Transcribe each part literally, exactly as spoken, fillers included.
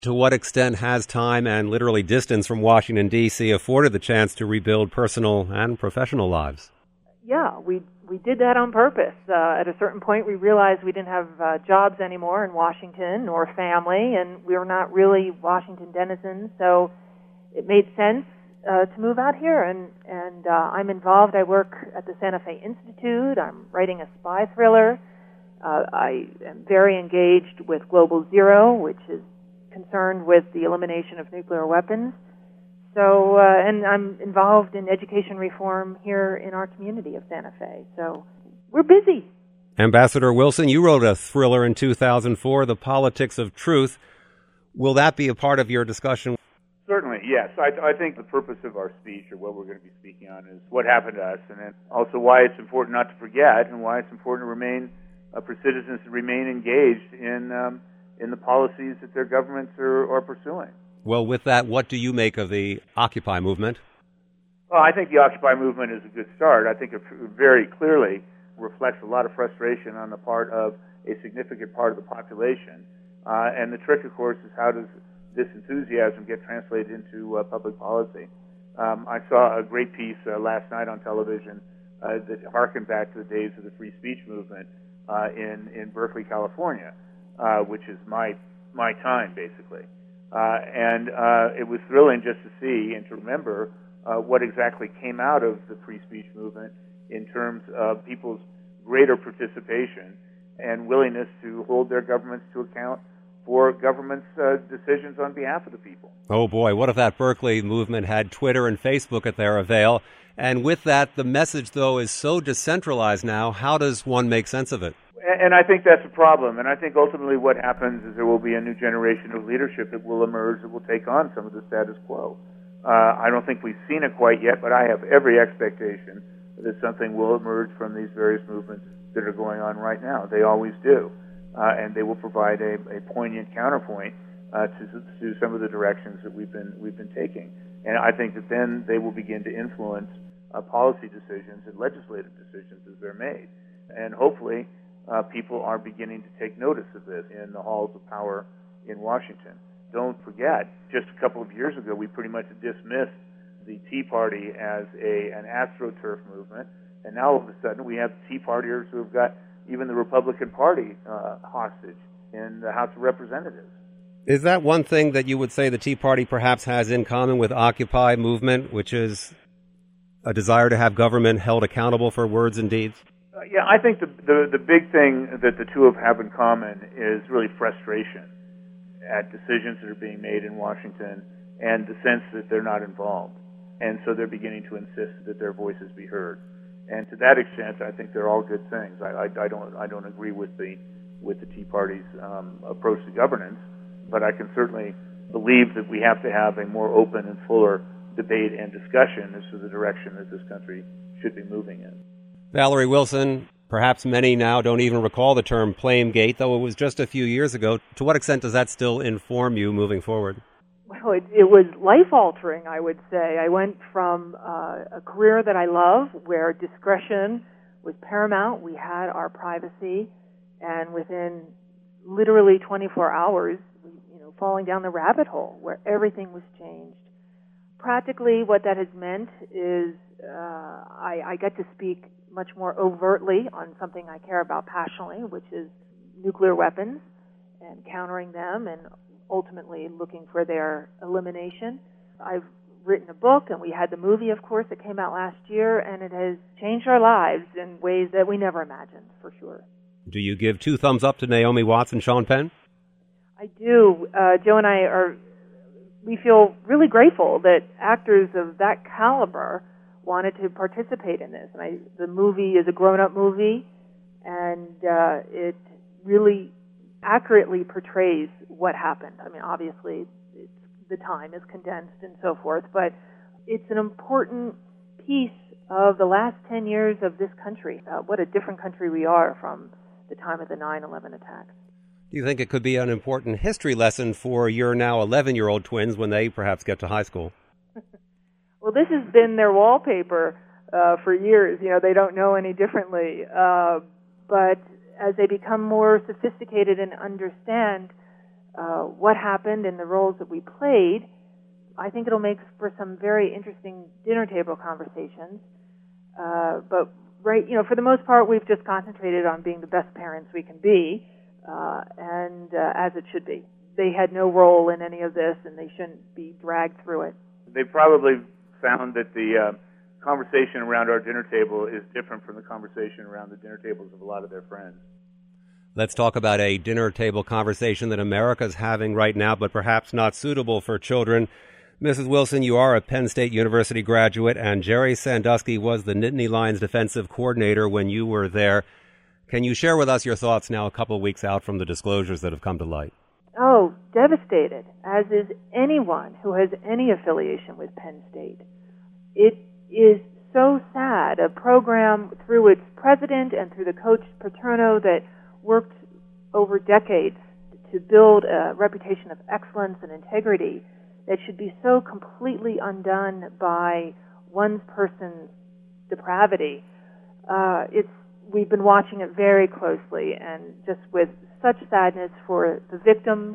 To what extent has time and literally distance from Washington, D C afforded the chance to rebuild personal and professional lives? Yeah, we we did that on purpose. Uh, at a certain point, we realized we didn't have uh, jobs anymore in Washington or family, and we were not really Washington denizens, so it made sense uh, to move out here. And, and uh, I'm involved. I work at the Santa Fe Institute. I'm writing a spy thriller. Uh, I am very engaged with Global Zero, which is concerned with the elimination of nuclear weapons. So, uh, and I'm involved in education reform here in our community of Santa Fe. So, we're busy. Ambassador Wilson, you wrote a thriller in two thousand four, The Politics of Truth. Will that be a part of your discussion? Certainly, yes. I, I think the purpose of our speech, or what we're going to be speaking on, is what happened to us, and then also why it's important not to forget, and why it's important to remain, uh, for citizens to remain engaged in um, in the policies that their governments are, are pursuing. Well, with that, what do you make of the Occupy movement? Well, I think the Occupy movement is a good start. I think it very clearly reflects a lot of frustration on the part of a significant part of the population. Uh, and the trick, of course, is how does this enthusiasm get translated into uh, public policy? Um, I saw a great piece uh, last night on television uh, that harkened back to the days of the free speech movement uh, in, in Berkeley, California, uh, which is my, my time, basically. Uh, and uh, it was thrilling just to see and to remember uh, what exactly came out of the free speech movement in terms of people's greater participation and willingness to hold their governments to account for government's uh, decisions on behalf of the people. Oh boy, what if that Berkeley movement had Twitter and Facebook at their avail? And with that, the message, though, is so decentralized now. How does one make sense of it? And I think that's a problem. And I think ultimately what happens is there will be a new generation of leadership that will emerge that will take on some of the status quo. Uh, I don't think we've seen it quite yet, but I have every expectation that something will emerge from these various movements that are going on right now. They always do. Uh, and they will provide a, a poignant counterpoint uh, to, to some of the directions that we've been we've been taking. And I think that then they will begin to influence uh, policy decisions and legislative decisions as they're made. And hopefully uh, people are beginning to take notice of this in the halls of power in Washington. Don't forget, just a couple of years ago, we pretty much dismissed the Tea Party as a an AstroTurf movement, and now all of a sudden we have Tea Partiers who have got even the Republican Party uh, hostage in the House of Representatives. Is that one thing that you would say the Tea Party perhaps has in common with Occupy movement, which is a desire to have government held accountable for words and deeds? Uh, yeah, I think the, the the big thing that the two have in common is really frustration at decisions that are being made in Washington and the sense that they're not involved. And so they're beginning to insist that their voices be heard. And to that extent, I think they're all good things. I, I, I don't I don't agree with the with the Tea Party's um, approach to governance, but I can certainly believe that we have to have a more open and fuller debate and discussion as to the direction that this country should be moving in. Valerie Wilson, perhaps many now don't even recall the term Flamegate, though it was just a few years ago. To what extent does that still inform you moving forward? Well, it, it was life-altering, I would say. I went from uh, a career that I love, where discretion was paramount. We had our privacy, and within literally twenty-four hours, you know, falling down the rabbit hole where everything was changed. Practically, what that has meant is uh, I, I get to speak much more overtly on something I care about passionately, which is nuclear weapons and countering them and ultimately looking for their elimination. I've written a book, and we had the movie, of course, that came out last year, and it has changed our lives in ways that we never imagined, for sure. Do you give two thumbs up to Naomi Watts and Sean Penn? I do. Uh, Joe and I are, we feel really grateful that actors of that caliber wanted to participate in this. And I, the movie is a grown-up movie, and uh, it really accurately portrays what happened. I mean, obviously, it's, the time is condensed and so forth, but it's an important piece of the last ten years of this country. Uh, what a different country we are from the time of the nine eleven attacks. Do you think it could be an important history lesson for your now eleven-year-old twins when they perhaps get to high school? Well, this has been their wallpaper uh, for years. You know, they don't know any differently. Uh, but as they become more sophisticated and understand uh, what happened and the roles that we played, I think it'll make for some very interesting dinner table conversations. Uh, but right, you know, for the most part, we've just concentrated on being the best parents we can be, uh, and uh, as it should be. They had no role in any of this, and they shouldn't be dragged through it. They probably found that the uh, conversation around our dinner table is different from the conversation around the dinner tables of a lot of their friends. Let's talk about a dinner table conversation that America's having right now, but perhaps not suitable for children. Missus Wilson, you are a Penn State University graduate, and Jerry Sandusky was the Nittany Lions defensive coordinator when you were there. Can you share with us your thoughts now a couple of weeks out from the disclosures that have come to light? Oh, devastated, as is anyone who has any affiliation with Penn State. It is so sad. A program through its president and through the coach Paterno that worked over decades to build a reputation of excellence and integrity that should be so completely undone by one person's depravity. Uh, it's we've been watching it very closely, and just with such sadness for the victims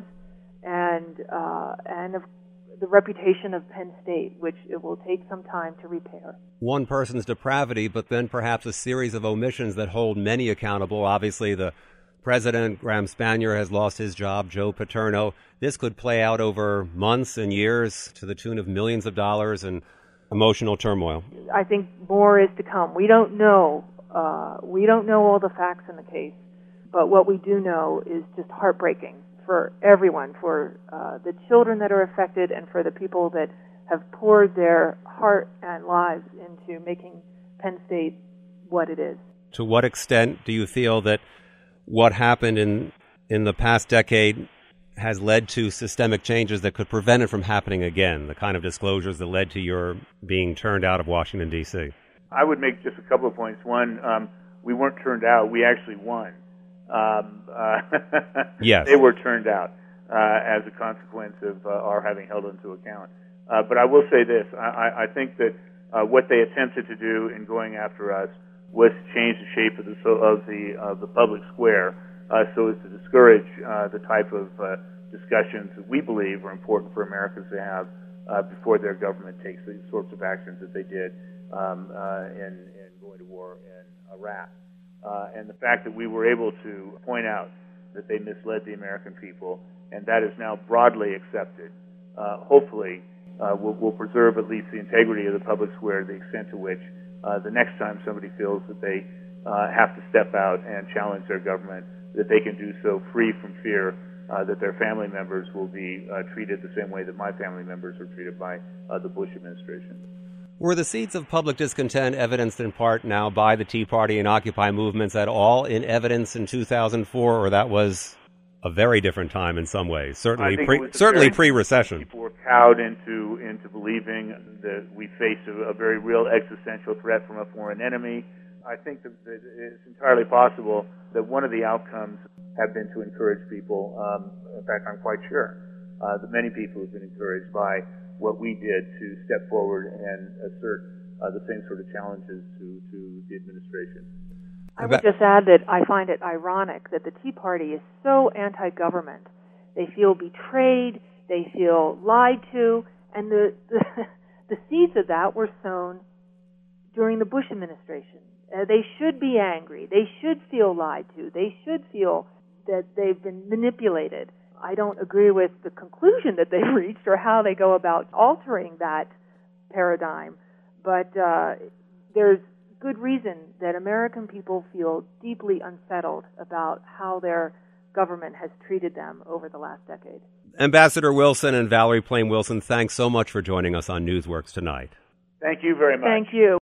and uh, and of the reputation of Penn State, which it will take some time to repair. One person's depravity, but then perhaps a series of omissions that hold many accountable. Obviously, the President, Graham Spanier, has lost his job, Joe Paterno. This could play out over months and years to the tune of millions of dollars and emotional turmoil. I think more is to come. We don't know. Uh, we don't know all the facts in the case, but what we do know is just heartbreaking for everyone, for uh, the children that are affected and for the people that have poured their heart and lives into making Penn State what it is. To what extent do you feel that what happened in in the past decade has led to systemic changes that could prevent it from happening again, the kind of disclosures that led to your being turned out of Washington, D C? I would make just a couple of points. One, um, we weren't turned out. We actually won. Um, uh, yes. They were turned out uh, as a consequence of uh, our having held into account. Uh, but I will say this. I, I think that uh, what they attempted to do in going after us was to change the shape of the of the of the public square uh, so as to discourage uh, the type of uh, discussions that we believe are important for Americans to have uh, before their government takes the sorts of actions that they did um, uh, in, in going to war in Iraq. Uh, and the fact that we were able to point out that they misled the American people, and that is now broadly accepted, uh, hopefully uh, will, will preserve at least the integrity of the public square to the extent to which Uh, the next time somebody feels that they uh, have to step out and challenge their government, that they can do so free from fear uh, that their family members will be uh, treated the same way that my family members were treated by uh, the Bush administration. Were the seeds of public discontent evidenced in part now by the Tea Party and Occupy movements at all in evidence in two thousand four, or that was a very different time in some ways, certainly pre, certainly pre-recession? People were cowed into into believing that we face a, a very real existential threat from a foreign enemy. I think that, that it's entirely possible that one of the outcomes have been to encourage people. Um, in fact, I'm quite sure uh, that many people have been encouraged by what we did to step forward and assert uh, the same sort of challenges to, to the administration. I would just add that I find it ironic that the Tea Party is so anti-government. They feel betrayed, they feel lied to, and the, the, the seeds of that were sown during the Bush administration. Uh, they should be angry. They should feel lied to. They should feel that they've been manipulated. I don't agree with the conclusion that they've reached or how they go about altering that paradigm, but uh, there's good reason that American people feel deeply unsettled about how their government has treated them over the last decade. Ambassador Wilson and Valerie Plame Wilson, thanks so much for joining us on Newsworks tonight. Thank you very much. Thank you.